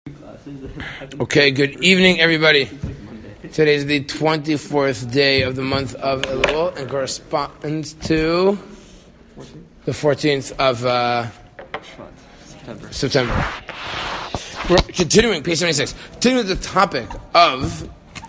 Okay, good evening, everybody. Today is the 24th day of the month of Elul and corresponds to the 14th of September. We're continuing, page 76, continuing with the topic of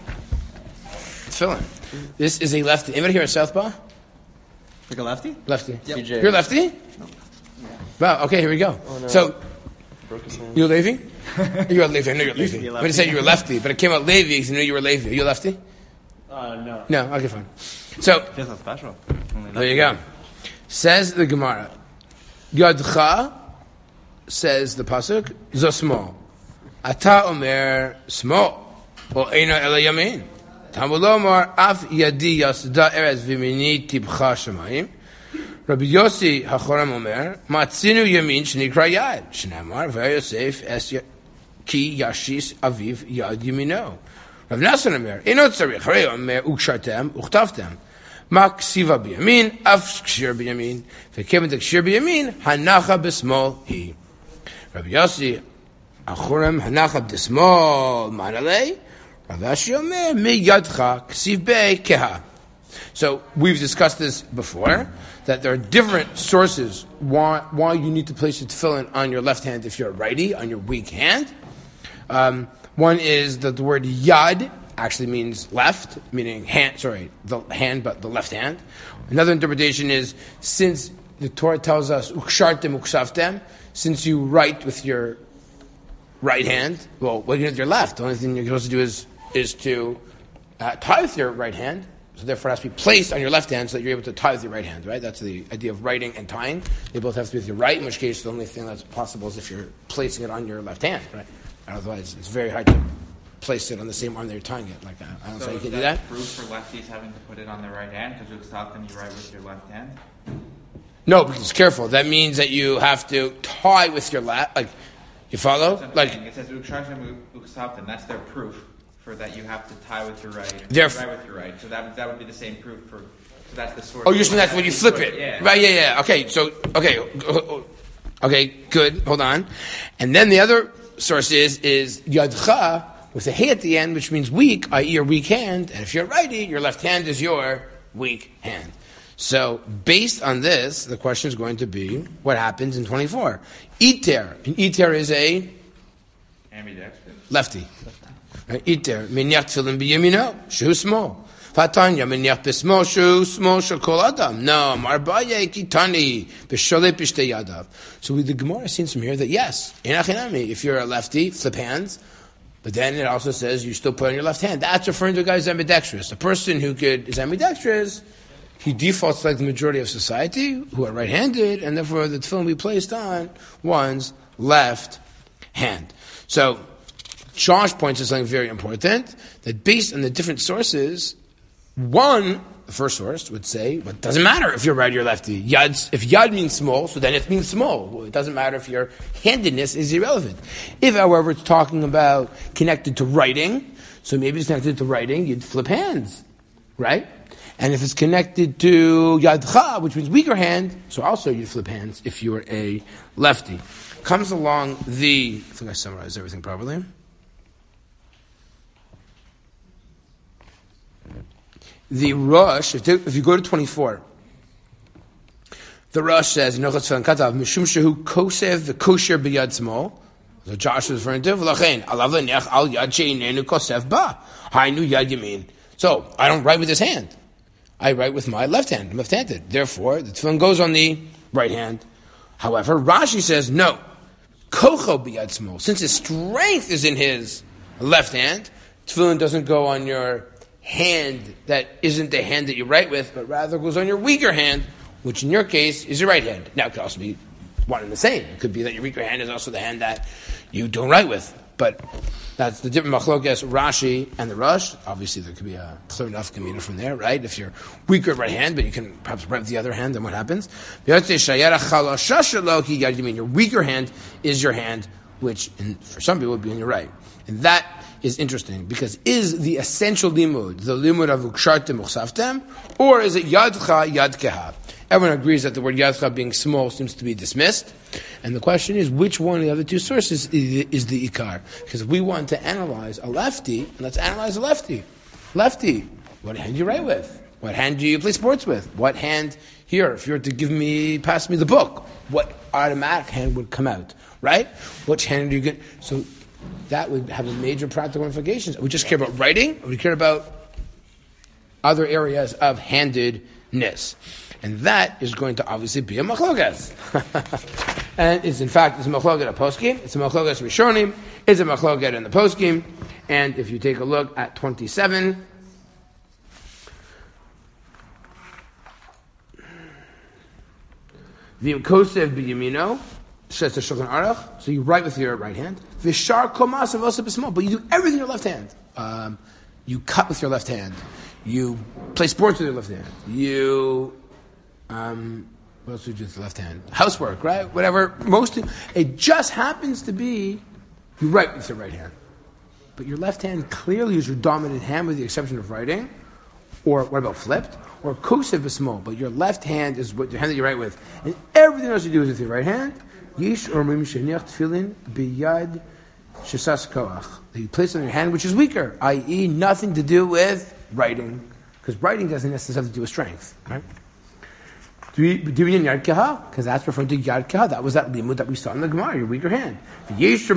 tefillin. This is a lefty. Anybody here a southpaw? Like a lefty? Lefty. Yep. You're a lefty? No. Wow, okay, here we go. Oh, no. So, you're Levi? You're a Levi. I know you're Levi. I'm going to say you were lefty, but it came out Levi because I knew you were Levi. Are you a lefty? No. No, okay, fine. So, Feels not special. there you go. Says the Gemara. Yadcha, says the Pasuk, zo small. Ata omer small. O eino ela yamin. Tamul omar af yadi yasda eretz v'mini tibcha shamayim. Rabbi Yossi HaChoram Omer, Matzinu Yamin Shnikra Yad, Shnamar V'Yosef Es Ki Yashis Aviv Yad Yamino. Rav Nassan Omer, Eno Tzarich Harei Omer Ukshartem Uchtavtem. Ma Ksiva B'Yamin, Af Kshir B'Yamin, V'Kevin Kshir B'Yamin, Hanacha B'Smol Hi. Rabbi Yossi HaChoram Hanacha B'Smol Manalei, Rav Ashi Omer, Mi Yadcha Ksiv Bei Keha. So we've discussed this before, that there are different sources why you need to place your tefillin on your left hand if you're a righty, on your weak hand. One is that the word yad actually means left, meaning the hand, but the left hand. Another interpretation is, since the Torah tells us, ukshartem uksavtem, since you write with your right hand, well, what are you going to do with your left? The only thing you're supposed to do is to tie with your right hand. So therefore it has to be placed on your left hand so that you're able to tie with your right hand, right? That's the idea of writing and tying. They both have to be with your right, in which case the only thing that's possible is if you're placing it on your left hand, right? Otherwise it's very hard to place it on the same arm that you're tying it. Like I don't know how you can do that. Proof for lefties having to put it on their right hand because you'll stop them, you write with your left hand? No, because careful. That means that you have to tie with your left. Like, you follow? Like, it says ukshartem uksavtem. That's their proof for that you have to tie with your right. Therefore, write with your right. So that would be the same proof for. So that's the source. Oh, you're saying that's when you flip it, yeah. Right? Yeah. Okay. So okay, good. Hold on. And then the other source is yadcha with a hey at the end, which means weak, i.e. your weak hand. And if you're righty, your left hand is your weak hand. So based on this, the question is going to be what happens in 24. Iter. And iter is a ambidextrous. Lefty. Iter miniach tefillin b'yamino shehu small. Fatanya miniach b'smol shehu small shekol adam. No, marbaye kitani b'sholei b'shtei yadav. So the Gemara seems from here that yes, inachinami, if you're a lefty, flip hands. But then it also says you still put on your left hand. That's referring to a guy who's ambidextrous. A person who is ambidextrous, he defaults like the majority of society who are right-handed, and therefore the tefillin will be placed on one's left hand. So Josh points to something very important, that based on the different sources, the first source would say, well, it doesn't matter if you're right or you're lefty. If yad means small, so then it means small. Well, it doesn't matter if your handedness is irrelevant. If, however, it's talking about connected to writing, so maybe it's connected to writing, you'd flip hands, right? And if it's connected to yadcha, which means weaker hand, so also you'd flip hands if you were a lefty. Comes along I think I summarized everything properly. The Rosh, if you go to 24, the Rosh says, Mishum shehu kosev v'kosher b'yad small. So Josh is referring to, V'lachein, alav l'nech al yad she'inenu kosev ba. Hainu yad yamin. So, I don't write with this hand. I write with my left hand. I'm left-handed. Therefore, the tefillin goes on the right hand. However, Rashi says, no. Kocho b'yad small. Since his strength is in his left hand, tefillin doesn't go on your hand that isn't the hand that you write with, but rather goes on your weaker hand, which in your case is your right hand. Now, it could also be one and the same. It could be that your weaker hand is also the hand that you don't write with. But that's the different machlokes, Rashi and the Rosh. Obviously, there could be a clear enough kamina from there, right? If you're weaker right hand, but you can perhaps write with the other hand, then what happens? Your weaker hand is your hand, which for some people would be on your right. And that is interesting, because is the essential limud the limud of ukshartem uchsavtem, or is it yadcha yad keha? everyone agrees that the word Yadcha being small seems to be dismissed. And the question is, which one of the other two sources is the Ikar? Because if we want to analyze a lefty, let's analyze a lefty. Lefty, what hand do you write with? What hand do you play sports with? What hand, here, if you were to pass me the book, what automatic hand would come out, right? Which hand do you get? So that would have a major practical implications. We just care about writing, or we care about other areas of handedness. And that is going to obviously be a machlokas. And it's a machloket of poskim, it's a machloket of rishonim, it's a machloket in the poskim. And if you take a look at 27, the kosev b'yamino, says the Shulchan Aruch, so you write with your right hand. V'shar komas avosa b'smol, but you do everything with your left hand. You cut with your left hand. You play sports with your left hand. You, what else do you do with the left hand? Housework, right? Whatever. It just happens to be you write with your right hand. But your left hand clearly is your dominant hand with the exception of writing. Or what about flipped? Or kosev b'smol, but your left hand is what your hand that you write with. And everything else you do is with your right hand. Yish ormim sheniach tefillin biyad shesas koach. You place it on your hand, which is weaker, i.e., nothing to do with writing, because writing doesn't necessarily have to do with strength, right? Do we in Yad Keha? Because that's referring to Yad Keha. That was that limud that we saw in the Gemara, your weaker hand. No,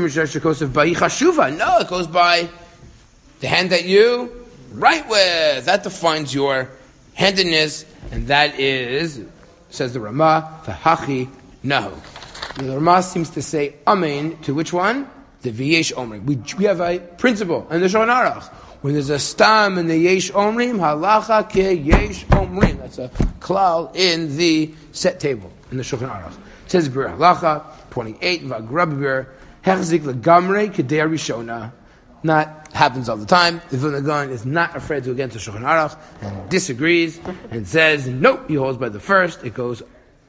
it goes by the hand that you write with. That defines your handedness, and that is, says the Ramah, v'hachi nahu. The Ramah seems to say amen to which one? The v'yesh omrim. We have a principle in the Shulchan Aruch. When there's a stam in the yesh omrim, halacha ke yesh omrim. That's a klal in the set table in the Shulchan Aruch. It says bir halacha 28 v'agrabir hechzik legamrei kedei rishona. Not happens all the time. The Vilna Gaon is not afraid to go against the Shulchan Aruch and disagrees and says nope. He holds by the first. It goes.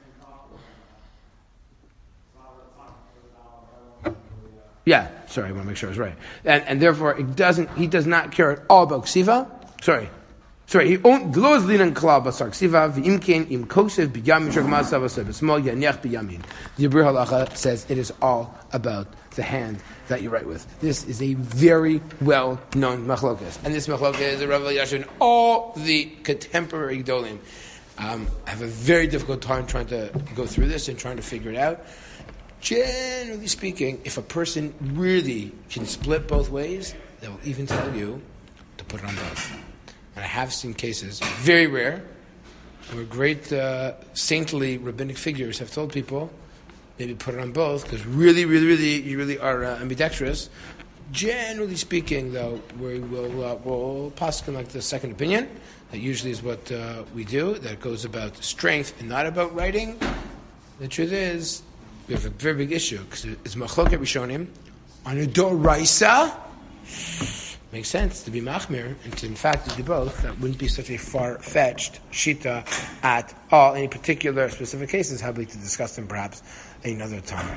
Yeah, sorry, I want to make sure I was right. And therefore, he does not care at all about ksiva. Sorry, he glows linan klal basar ksiva v'imkein im kosev b'yamin shagmasav asav small yanech b'yamin. The Yibur Halacha says it is all about the hand that you write with. This is a very well-known machlokas, and this machlokas is a Rav Elyashiv in all the contemporary gedolim. I have a very difficult time trying to go through this and trying to figure it out. Generally speaking, if a person really can split both ways, they will even tell you to put it on both. And I have seen cases, very rare, where great saintly rabbinic figures have told people, maybe put it on both, because you really are ambidextrous. Generally speaking, though, we'll paskin like the second opinion. That usually is what we do. That goes about strength and not about writing. The truth is, we have a very big issue because it's machloket rishonim on a doraisa. Makes sense to be machmir and to in fact to do both. That wouldn't be such a far-fetched shita at all. Any particular specific cases, I'd like to discuss them perhaps another time.